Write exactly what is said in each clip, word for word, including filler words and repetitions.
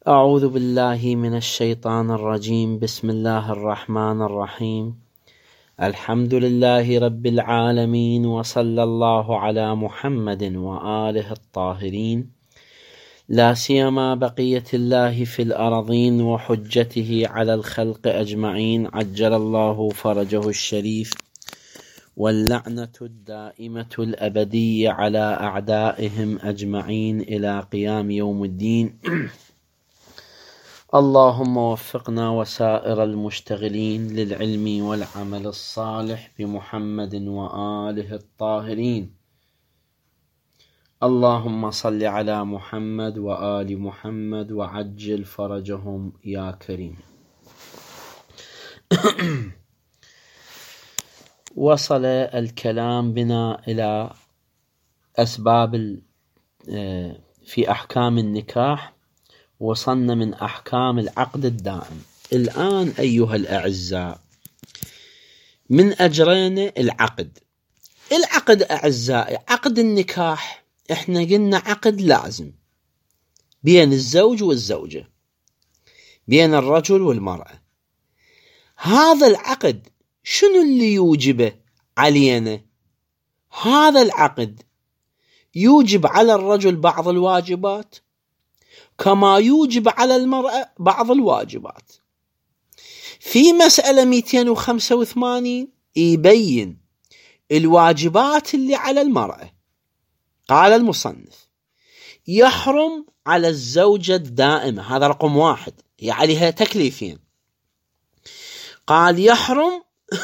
أعوذ بالله من الشيطان الرجيم. بسم الله الرحمن الرحيم. الحمد لله رب العالمين، وصلى الله على محمد وآله الطاهرين، لا سيما بقية الله في الأرضين وحجته على الخلق أجمعين، عجل الله فرجه الشريف، واللعنة الدائمة الأبدية على أعدائهم أجمعين إلى قيام يوم الدين. اللهم وفقنا وسائر المشتغلين للعلم والعمل الصالح بمحمد وآله الطاهرين. اللهم صل على محمد وآل محمد وعجل فرجهم يا كريم. وصل الكلام بنا إلى أسباب في أحكام النكاح، وصلنا من أحكام العقد الدائم. الآن أيها الأعزاء، من أجرين العقد. العقد أعزائي، عقد النكاح إحنا قلنا عقد لازم بين الزوج والزوجة، بين الرجل والمرأة. هذا العقد شنو اللي يوجبه علينا؟ هذا العقد يوجب على الرجل بعض الواجبات كما يوجب على المرأة بعض الواجبات. في مسألة مئتين وخمسة وثمانين يبين الواجبات اللي على المرأة. قال المصنف: يحرم على الزوجة الدائمة، هذا رقم واحد، هي عليها تكليفين. قال: يحرم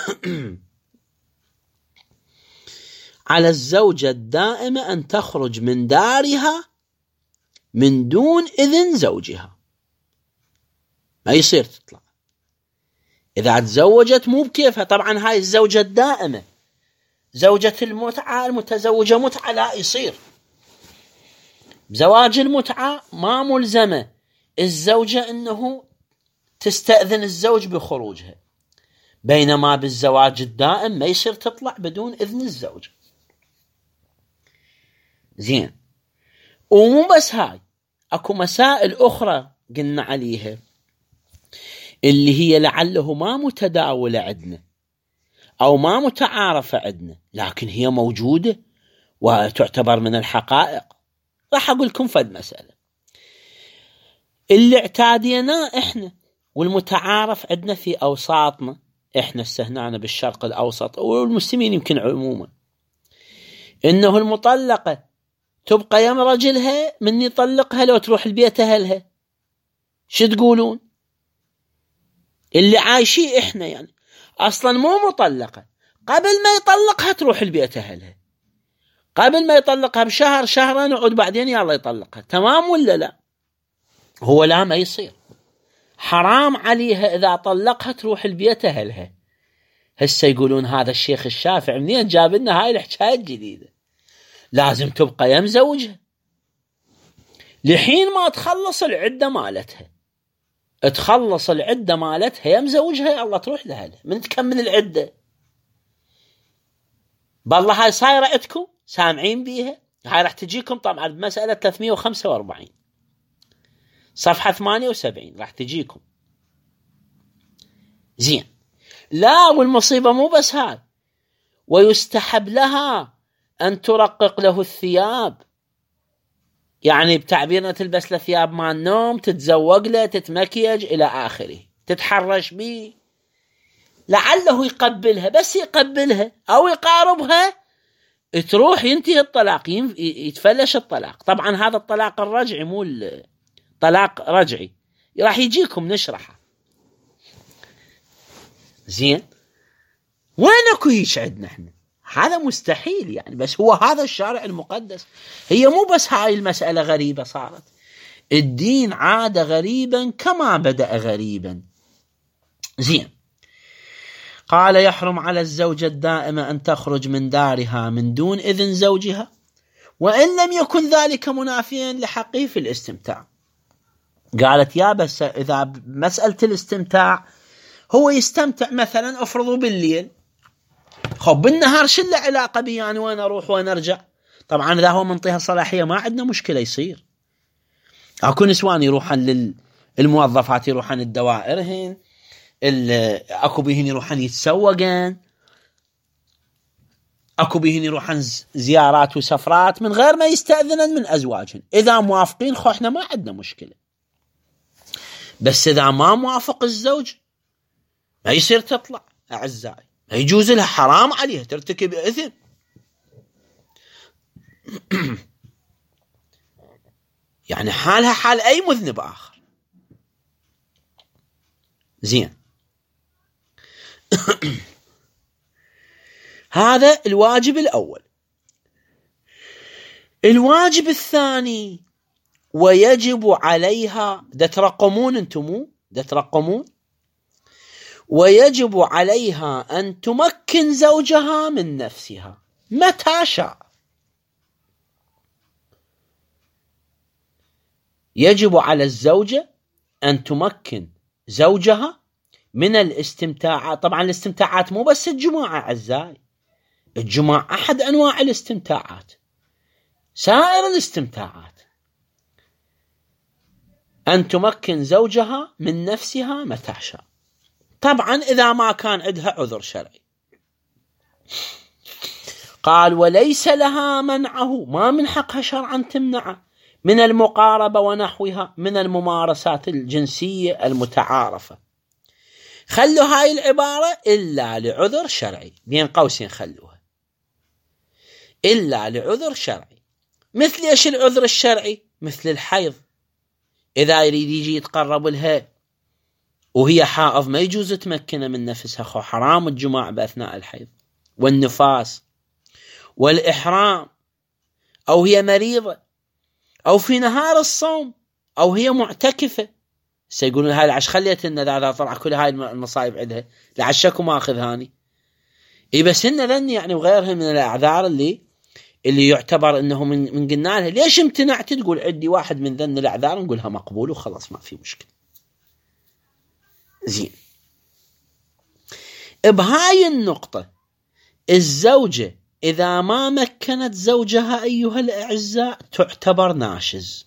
على الزوجة الدائمة أن تخرج من دارها من دون إذن زوجها. ما يصير تطلع إذا تزوجت مو بكيفها. طبعا هاي الزوجة الدائمة، زوجة المتعة المتزوجة متعة لا يصير. بزواج المتعة ما ملزمة الزوجة أنه تستأذن الزوج بخروجها، بينما بالزواج الدائم ما يصير تطلع بدون إذن الزوج. زين، ومو بس هاي، اكو مسائل اخرى قلنا عليها اللي هي لعله ما متداولة عندنا او ما متعارفة عندنا، لكن هي موجودة وتعتبر من الحقائق. راح اقول لكم فد مسألة اللي اعتادينا احنا والمتعارف عندنا في اوساطنا، احنا استهنانا بالشرق الاوسط والمسلمين يمكن عموما، انه المطلقة تبقى يم رجلها من يطلقها لو تروح البيت أهلها. شو تقولون؟ اللي عايشين إحنا يعني أصلا مو مطلقة، قبل ما يطلقها تروح البيت أهلها، قبل ما يطلقها بشهر شهرين يقعد بعدين يلا يطلقها. تمام ولا لا؟ هو لا، ما يصير، حرام عليها إذا طلقها تروح البيت أهلها. هسه يقولون هذا الشيخ الشافعي منين جاب لنا هاي الحكاية الجديدة؟ لازم تبقى يم زوجها لحين ما تخلص العدة مالتها. تخلص العدة مالتها يم زوجها، الله تروح لها من تكمل العدة. بالله هاي صايرة عندكم سامعين بيها؟ هاي راح تجيكم طبعا بمسألة ثلاثمئة وخمسة وأربعين صفحة ثمانية وسبعين راح تجيكم. زين، لا، والمصيبة مو بس هاي، ويستحب لها أن ترقق له الثياب، يعني بتعبيرنا تلبس له ثياب مال النوم، تتزوق له، تتمكيج إلى آخره، تتحرش به، لعله يقبلها. بس يقبلها أو يقاربها تروح ينتهي الطلاق، يتفلش الطلاق. طبعا هذا الطلاق الرجعي مو الطلاق رجعي، راح يجيكم نشرحه. زين، وين اكو هيش عندنا احنا؟ هذا مستحيل يعني، بس هو هذا الشارع المقدس. هي مو بس هاي المسألة غريبة صارت، الدين عاد غريبا كما بدأ غريبا. زين، قال: يحرم على الزوجة الدائمة أن تخرج من دارها من دون إذن زوجها، وإن لم يكن ذلك منافيا لحقه في الاستمتاع. قالت: يا بس إذا مسألة الاستمتاع هو يستمتع مثلا افرضوا بالليل، خب بالنهار شو له علاقة بي يعني وين أروح وين أرجع؟ طبعا إذا هو منطقة صلاحية ما عندنا مشكلة، يصير. أكو نسوان يروحن الموظفات يروحن الدوائرهن، اكو بيهن يروحن يتسوقن، اكو بيهن يروحن زيارات وسفرات من غير ما يستأذنن من ازواجهن. اذا موافقين خو احنا ما عندنا مشكلة، بس اذا ما موافق الزوج ما يصير تطلع اعزائي، ما يجوز لها، حرام عليها ترتكب اثم. يعني حالها حال اي مذنب اخر. زين. هذا الواجب الاول. الواجب الثاني، ويجب عليها، ده ترقمون انتمو ده ترقمون ويجب عليها ان تمكن زوجها من نفسها متى شاء. يجب على الزوجة ان تمكن زوجها من الاستمتاعات. طبعا الاستمتاعات مو بس الجماع اعزائي، الجماع احد انواع الاستمتاعات، سائر الاستمتاعات. ان تمكن زوجها من نفسها متى شاء، طبعا اذا ما كان عندها عذر شرعي. قال وليس لها منعه، ما من حقها شرعا تمنعه، من المقاربة ونحوها من الممارسات الجنسية المتعارفة. خلوا هاي العبارة إلا لعذر شرعي، بين قوسين خلوها إلا لعذر شرعي. مثل إيش العذر الشرعي؟ مثل الحيض، إذا يريد يجي يتقرب لها وهي حائض ما يجوز تمكنها من نفسها، خو حرام الجماع بأثناء الحيض. والنفاس والإحرام، أو هي مريضة، أو في نهار الصوم، أو هي معتكفة. سيقولون هاي العش خليت لنا ذا طلع كل هاي المصايب عندها لعشكم أخذ هاني. إيه بس إن ذني يعني وغيرها من الأعذار اللي اللي يعتبر إنه من من قلنا لها ليش امتنعت، تقول عندي واحد من ذن الأعذار، نقولها مقبول وخلاص ما في مشكلة. زين. بهاي النقطة الزوجة إذا ما مكنت زوجها أيها الأعزاء تعتبر ناشز،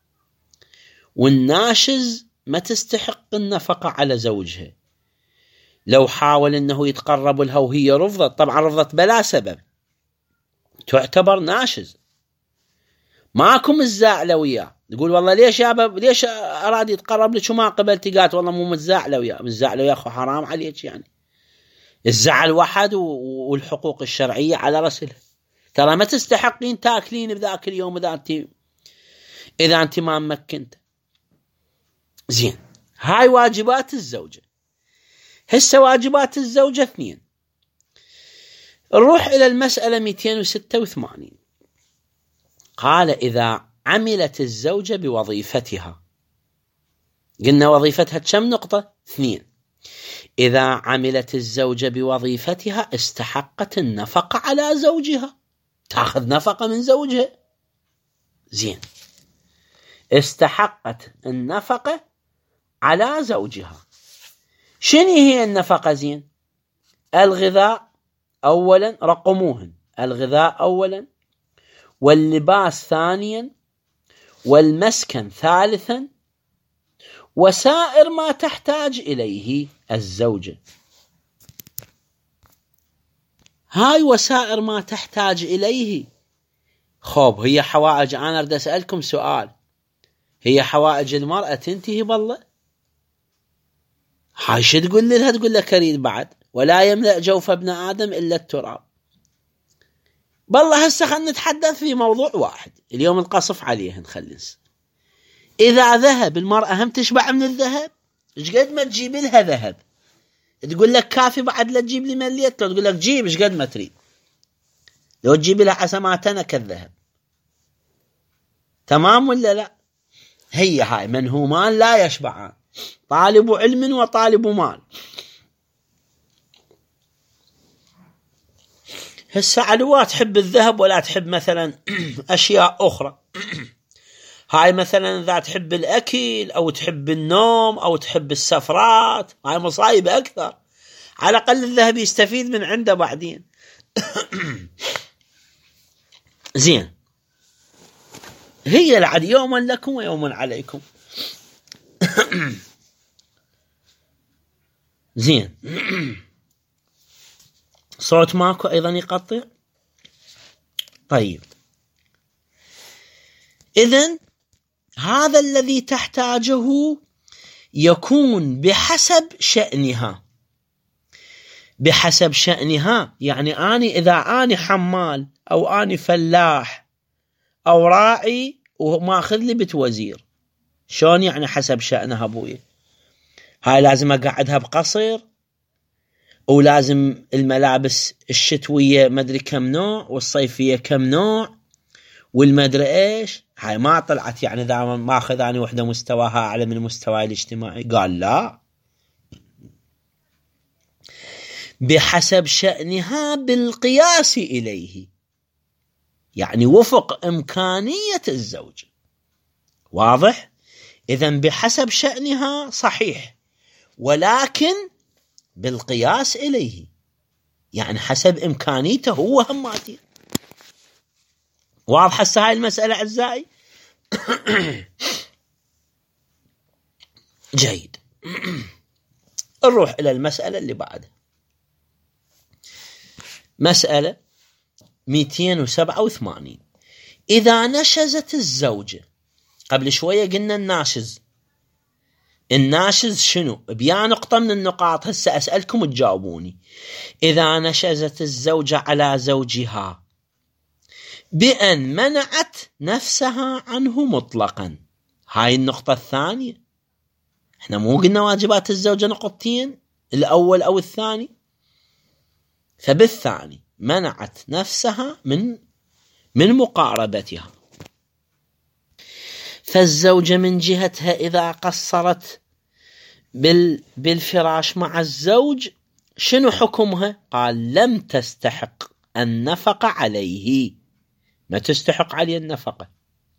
والناشز ما تستحق النفقة على زوجها. لو حاول أنه يتقرب لها وهي رفضت، طبعا رفضت بلا سبب، تعتبر ناشز. ماكم الزاعلة وياه، تقول والله ليش يا باب ليش أراد يتقرب لك وما قبلتي، قالت والله مو متزاعلة وياه. متزاعلة وياه أخو حرام عليك، يعني الزعل واحد والحقوق الشرعية على رسله. ترى ما تستحقين تاكلين بذاك اليوم إذا أنت إذا أنت ما مكنت. زين. هاي واجبات الزوجة. هسه واجبات الزوجة اثنين. نروح إلى المسألة مئتين وستة وثمانين. قال إذا عملت الزوجة بوظيفتها، قلنا وظيفتها كم نقطة؟ اثنين. إذا عملت الزوجة بوظيفتها استحقت النفقة على زوجها، تأخذ نفقة من زوجها. زين. استحقت النفقة على زوجها. شنو هي النفقة؟ زين. الغذاء أولا، رقموهن، الغذاء أولا، واللباس ثانيا، والمسكن ثالثا، وسائر ما تحتاج إليه الزوجة. هاي وسائر ما تحتاج إليه. خوب هي حوائج، أنا أريد أسألكم سؤال، هي حوائج المرأة تنتهي بالله؟ هاي شو تقول لها؟ تقول لك أريد بعد، ولا يملأ جوف ابن آدم إلا التراب. بالله هسه خلنا نتحدث في موضوع واحد اليوم نقصف عليه. نخلص إذا ذهب المرأة هم تشبع من الذهب، إيش قد ما تجيب لها ذهب تقول لك كافي بعد لا تجيب لي مليت، لو تقول لك جيب إيش قد ما تريد، لو تجيب لها حسماتنا كالذهب. تمام ولا لا؟ هي هاي منهومان لا يشبعان، طالب علم وطالب مال. هسه علوات تحب الذهب ولا تحب مثلا أشياء أخرى. هاي مثلا إذا تحب الأكل أو تحب النوم أو تحب السفرات، هاي مصايب أكثر. على الأقل الذهب يستفيد من عنده بعدين. زين. هي العد يوما لكم ويوما عليكم. زين. صوت ماكو أيضا يقطع. طيب، إذن هذا الذي تحتاجه يكون بحسب شأنها. بحسب شأنها يعني أني إذا أني حمال أو أني فلاح أو راعي وماخذ لي بيت وزير، شلون يعني حسب شأنها أبوي؟ هاي لازم أقعدها بقصر، ولازم الملابس الشتوية مدري كم نوع والصيفية كم نوع والمدري إيش. هاي ما طلعت يعني دائما ما أخذ أنا وحدة مستواها أعلى من مستواي الاجتماعي. قال لا، بحسب شأنها بالقياس إليه، يعني وفق إمكانية الزوج. واضح؟ إذن بحسب شأنها صحيح، ولكن بالقياس إليه، يعني حسب إمكانيته هو هماتي. واضح هسه هاي المسألة أعزائي؟ جيد. نروح إلى المسألة اللي بعدها، مسألة مئتين وسبعة وثمانين. إذا نشزت الزوجة، قبل شوية قلنا الناشز، الناشز شنو؟ بيا نقطة من النقاط هسه أسألكم تجاوبوني. إذا نشزت الزوجة على زوجها بأن منعت نفسها عنه مطلقا، هاي النقطة الثانية. احنا مو قلنا واجبات الزوجة نقطتين، الأول أو الثاني؟ فبالثاني منعت نفسها من من مقاربتها. فالزوجة من جهتها إذا قصرت بال بالفراش مع الزوج شنو حكمها؟ قال لم تستحق النفقة عليه، ما تستحق عليه النفقة،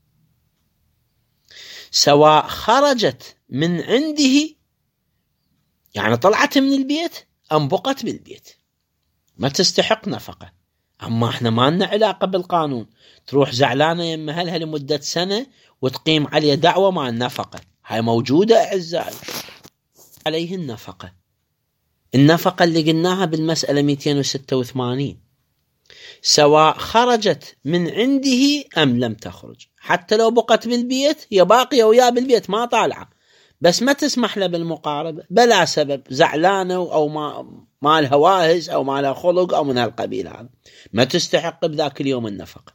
سواء خرجت من عنده يعني طلعت من البيت أم بقت بالبيت، ما تستحق نفقة. أما احنا ما لنا علاقة بالقانون، تروح زعلانة يم أهلها لمدة سنة وتقيم عليه دعوة مع النفقة، هاي موجودة أعزائي. عليه النفقة، النفقة اللي قلناها بالمسألة مئتين وستة وثمانين، سواء خرجت من عنده أم لم تخرج. حتى لو بقت بالبيت هي باقية وياه بالبيت ما طالعة، بس ما تسمح له بالمقاربة بلا سبب، زعلانة أو ما ما لها واهز أو ما لها خلق أو من هالقبيل، هذا ما تستحق بذاك اليوم النفقة.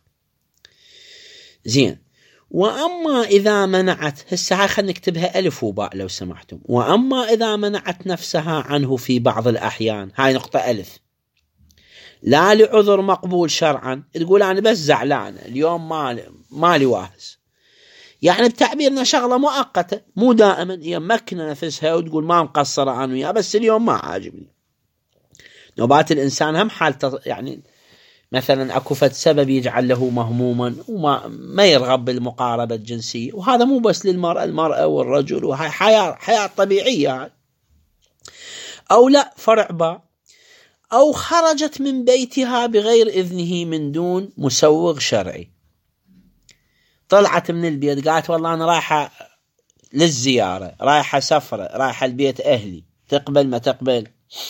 زين. وأما إذا منعت، هسه هاي خلينا نكتبها ألف وباء لو سمحتم. وأما إذا منعت نفسها عنه في بعض الأحيان، هاي نقطة ألف، لا لعذر مقبول شرعا، تقول أنا بس زعلانة اليوم ما مالي واهز، يعني بتعبيرنا شغلة مؤقتة مو دائما، هي مكنة نفسها وتقول ما مقصرة أنا وياه بس اليوم ما عاجبني. نوبات الإنسان هم حالته، يعني مثلا أكو فد سبب يجعل له مهموما وما ما يرغب بالمقاربة الجنسية، وهذا مو بس للمرأة، المرأة والرجل، وهي حياة حياة طبيعية. أو لا، فرع با، أو خرجت من بيتها بغير إذنه من دون مسوغ شرعي، طلعت من البيت قالت والله أنا رايحة للزيارة، رايحة سفرة، رايحة البيت أهلي، تقبل ما تقبل؟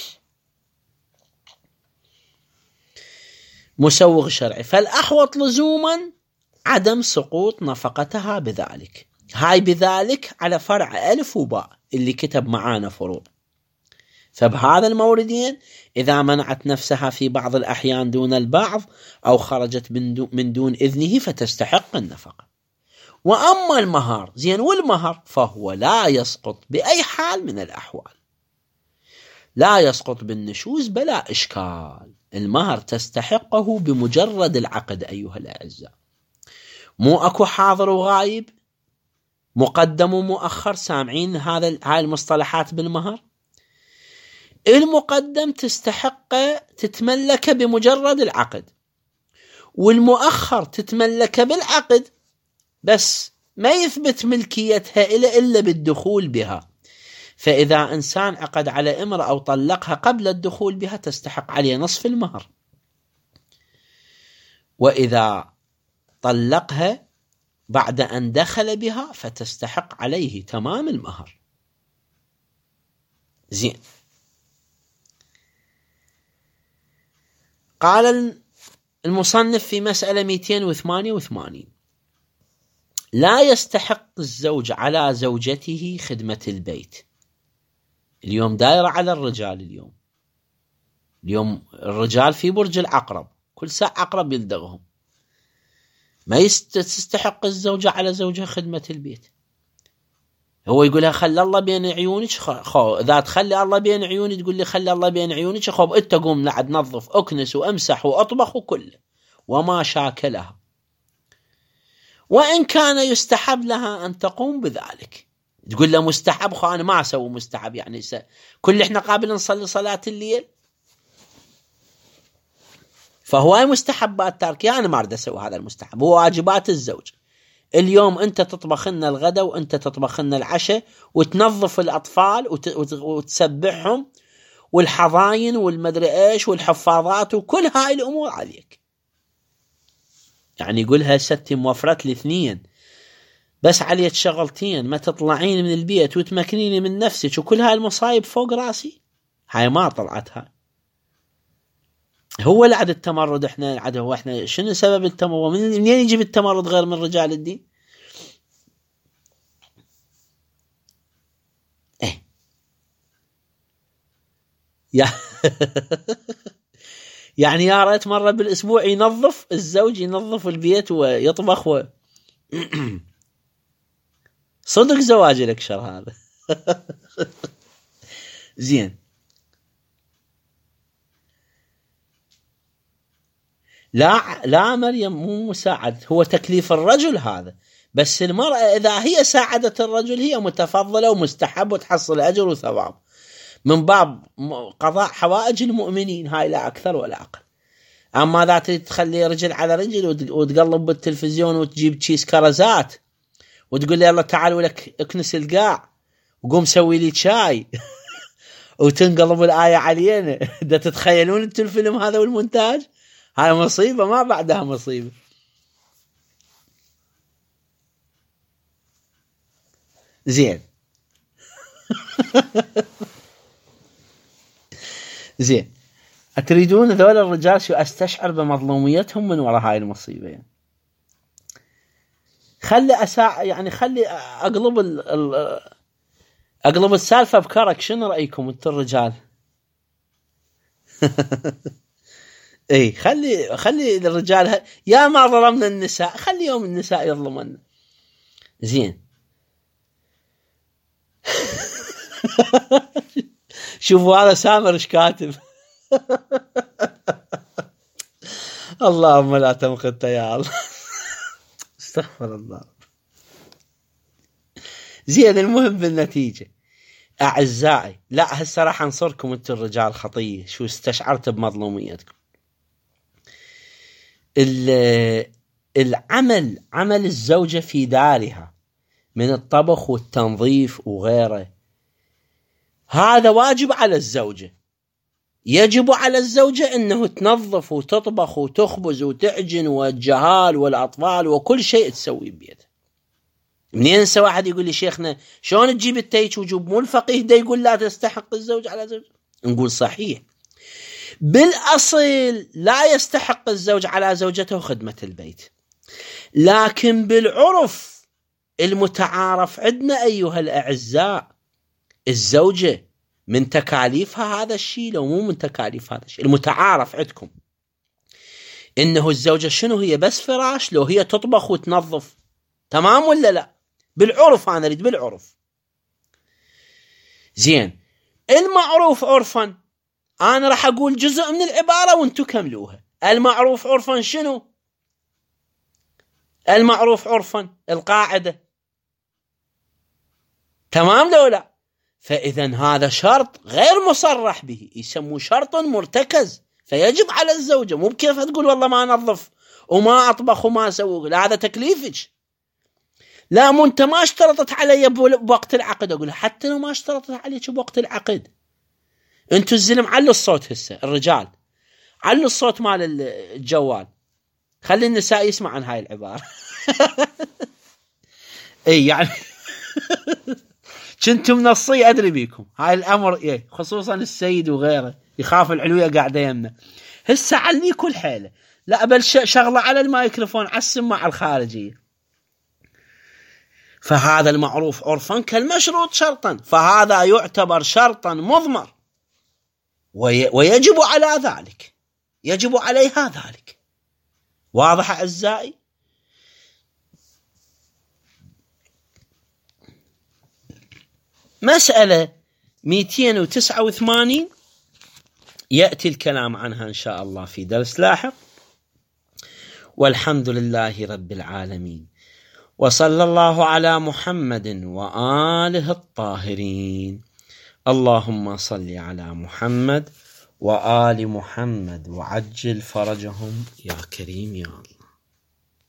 مسوغ شرعي، فالأحوط لزوما عدم سقوط نفقتها بذلك. هاي بذلك على فرع ألف وباء اللي كتب معانا فروع. فبهذا الموردين إذا منعت نفسها في بعض الأحيان دون البعض أو خرجت من دون إذنه فتستحق النفقة. وأما المهر، زين، والمهر فهو لا يسقط بأي حال من الأحوال، لا يسقط بالنشوز بلا إشكال. المهر تستحقه بمجرد العقد أيها الأعزاء، مو أكو حاضر وغايب، مقدم ومؤخر. سامعين هذا هاي المصطلحات بالمهر؟ المقدم تستحق تتملك بمجرد العقد، والمؤخر تتملك بالعقد بس ما يثبت ملكيتها إلا إلا بالدخول بها. فإذا إنسان عقد على امرأة أو طلقها قبل الدخول بها تستحق عليه نصف المهر، وإذا طلقها بعد أن دخل بها فتستحق عليه تمام المهر. زين. قال المصنف في مسألة مئتين وثمانية وثمانين: لا يستحق الزوج على زوجته خدمة البيت. اليوم دائرة على الرجال. اليوم اليوم الرجال في برج العقرب، كل ساعة عقرب يلدغهم. ما يستحق الزوجة على زوجها خدمة البيت. هو يقولها خلى الله بين عيونك، خو إذا تخلي الله بين عيوني تقول لي خلى الله بين عيونك، خو أنت قوم لعد نظف أكنس وأمسح وأطبخ وكله وما شاكلها. وإن كان يستحب لها أن تقوم بذلك. تقول له مستحب، خو أنا ما أسوي مستحب، يعني س... كل إحنا قابل نصلي صلاة الليل، فهو هاي مستحبات تارك، يعني ما أريد أسوي هذا المستحب، هو واجبات الزوج. اليوم أنت تطبخ لنا الغداء وأنت تطبخ لنا العشاء وتنظف الأطفال وت... وت... وتسبحهم والحضاين والمدري إيش والحفاظات وكل هاي الأمور عليك. يعني يقولها ستي موفرت الاثنين، بس عليك شغلتين، ما تطلعين من البيت وتمكنيني من نفسك وكل هاي المصايب فوق راسي. هاي ما طلعتها. هو لعد التمرد، احنا لعد هو احنا شنو سبب التمرد؟ منين يجيب التمرد غير من رجال الدين؟ ايه يا يعني يا ريت مرة بالاسبوع ينظف الزوج، ينظف البيت ويطبخ و... صدق زواج الأكشر هذا. زين. لا لا مريم مو مساعد، هو تكليف الرجل هذا، بس المرأة إذا هي ساعدت الرجل هي متفضلة ومستحب وتحصل أجر وثواب من باب قضاء حوائج المؤمنين، هاي لا أكثر ولا أقل. أما ذات تخلي رجل على رجل وتقلب بالتلفزيون وتجيب تشيس كرزات وتقول لي يلا تعال ولك اكنس القاع وقوم سوي لي شاي وتنقلب الآية علينا. ده تتخيلون انتم الفيلم هذا والمونتاج؟ هاي مصيبة ما بعدها مصيبة. زين. زين. أتريدون ذول الرجال شو أستشعر بمظلوميتهم من وراء هاي المصيبة؟ يعني خلي أساع يعني خلي أقلب ال ال أقلب السالفة بكرك. شنو رأيكم أنتم الرجال؟ إيه خلي خلي الرجال يا ما ظلمنا النساء، خلي يوم النساء يظلمنا. زين. شوفوا هذا سامر ايش كاتب. اللهم لا تمقت يا الله. استغفر الله. زين. المهم بالنتيجة أعزائي، لا هسه راح أنصركم أنتم الرجال خطية. شو استشعرت بمظلوميتكم؟ العمل عمل الزوجة في دارها من الطبخ والتنظيف وغيره، هذا واجب على الزوجة. يجب على الزوجة أنه تنظف وتطبخ وتخبز وتعجن والجهال والأطفال وكل شيء تسوي بيده. منين هسه واحد يقول لي شيخنا شلون تجيب التيج وجوب؟ مو الفقيه ده يقول لا تستحق الزوج على زوج؟ نقول صحيح، بالأصل لا يستحق الزوج على زوجته خدمة البيت، لكن بالعرف المتعارف عندنا أيها الأعزاء الزوجة من تكاليفها هذا الشيء لو مو من تكاليف هذا الشيء. المتعارف عندكم إنه الزوجة شنو هي؟ بس فراش لو هي تطبخ وتنظف. تمام ولا لا؟ بالعرف، أنا أريد بالعرف. زين. المعروف عرفا، أنا راح أقول جزء من العبارة وانتو كملوها. المعروف عرفا شنو؟ المعروف عرفا القاعدة. تمام لو لا؟ فإذا هذا شرط غير مصرح به، يسموه شرط مرتكز، فيجب على الزوجة. مو بكيف تقول والله ما نظف وما أطبخ وما أسوي، لا هذا تكليفك. لا مو انت ما اشترطت علي بوقت العقد. اقول حتى لو ما اشترطت عليك بوقت العقد، انتوا الزلم علوا الصوت هسه، الرجال علوا الصوت مال الجوال، خلي النساء يسمع عن هاي العبارة. اي يعني كنتم منصي أدري بيكم هاي الأمر إيه، خصوصا السيد وغيره يخاف العلوية قاعدة يمنا. هسه علي كل حيلة، لا بل شغلة على الميكروفون على السماعة الخارجية. فهذا المعروف عرفا كالمشروط شرطا، فهذا يعتبر شرطا مضمر ويجب على ذلك، يجب عليها ذلك. واضح أعزائي؟ مسألة مئتين وتسعة وثمانين يأتي الكلام عنها إن شاء الله في درس لاحق. والحمد لله رب العالمين، وصلى الله على محمد وآله الطاهرين. اللهم صل على محمد وآل محمد وعجل فرجهم يا كريم يا الله.